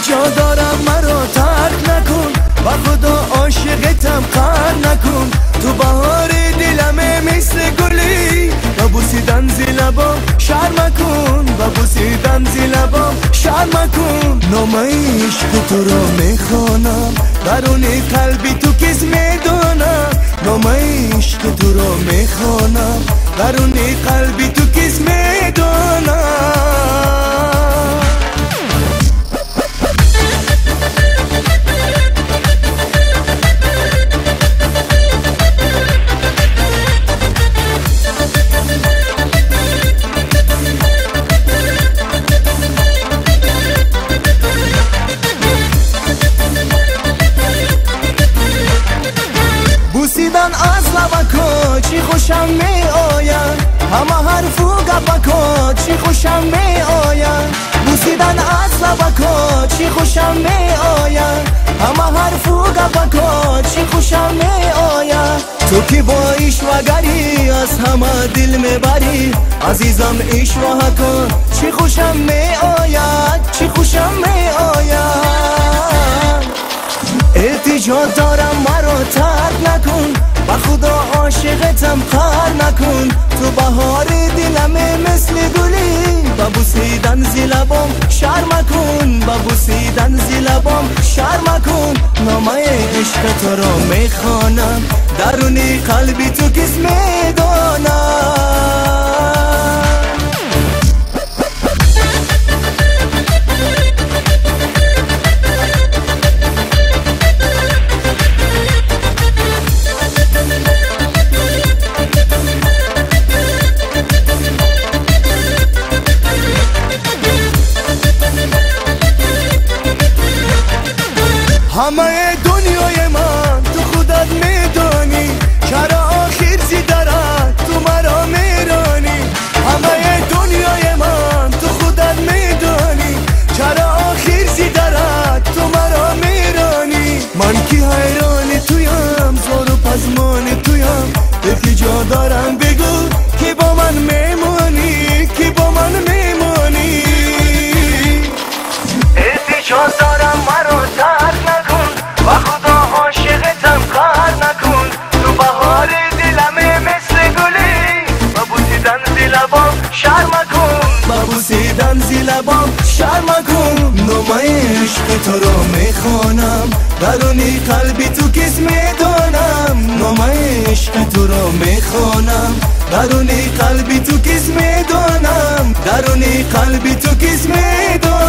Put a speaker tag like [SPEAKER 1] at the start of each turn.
[SPEAKER 1] التجا دارم مرا ترک نکن، و خدا عاشقتم قهر نکن. تو بهار دلمه مثل گلی، و بوسیدن زی لبام شرم کن، و بوسیدن زی لبام شرم کن. نام عشق تو را میخوانم، درون قلبی تو کس میدانم. نام عشق تو را میخوانم، درون قلبی تو کس میدانم. بوسیدن از لبکا چی خوشم می آید، همه حرف و گپکا چی خوشم می آید. بوسیدن از لبکا چی خوشم می آید، همه حرف و گپکا چی خوشم می آید. تو که با ایشوگری از همه دل میبری، عزیزم ایشوه کن چی خوشم می آید، چی خوشم می آید. التجا دارم مرا ترک نکن، و خدا عاشقتم قهر نکن. تو بهار دلمه مثل گلی، و بوسیدن زی لبام شرم کن، و بوسیدن زی لبام شرم کن. نامه عشق تو را میخوانم، درون قلبی تو کس میدانم. همه دنیای من تو خودت میدانی، چرا آخر زی درد تو مرا میرانی. همه دنیای من تو خودت میدانی، چرا آخر زی درد تو مرا میرانی. من کی حیران تویم، زار و پزمان تویم، التجا دارم بگو که با من میمانی، که با من میمانی. التجا دارم مرا ترک نکن، و خدا عاشقتم قهر نکن. تو بهار دلمه مثل گلی، و بوسیدن زی لبام شرم کن، و بوسیدن زی لبام شرم کن. نام عشق تو را میخوانم، درون قلبی تو کس میدانم. نام عشق تو را میخوانم، درون قلبی تو کس میدانم، درون قلبی تو کس میدانم.